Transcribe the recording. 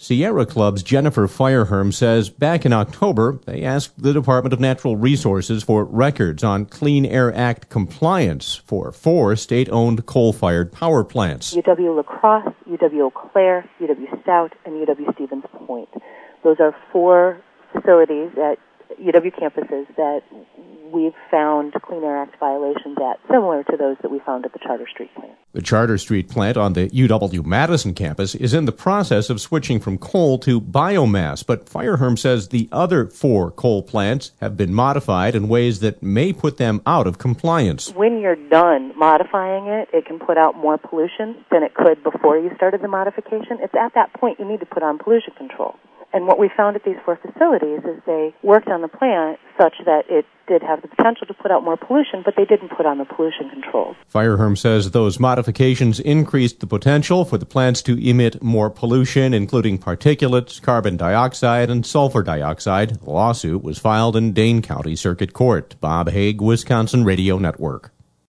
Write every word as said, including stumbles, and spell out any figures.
Sierra Club's Jennifer Fireherm says back in October, they asked the Department of Natural Resources for records on Clean Air Act compliance for four state-owned coal-fired power plants. U W La Crosse, U W Eau Claire, U W Stout, and U W Stevens Point. Those are four facilities at U W campuses that we've found Clean Air Act violations at, similar to those that we found at the Charter Street plant. The Charter Street plant on the U W-Madison campus is in the process of switching from coal to biomass, but Fireherm says the other four coal plants have been modified in ways that may put them out of compliance. When you're done modifying it, it can put out more pollution than it could before you started the modification. It's at that point you need to put on pollution control. And what we found at these four facilities is they worked on the plant such that it did have the potential to put out more pollution, but they didn't put on the pollution controls. Fireherm says those modifications increased the potential for the plants to emit more pollution, including particulates, carbon dioxide, and sulfur dioxide. The lawsuit was filed in Dane County Circuit Court. Bob Hague, Wisconsin Radio Network.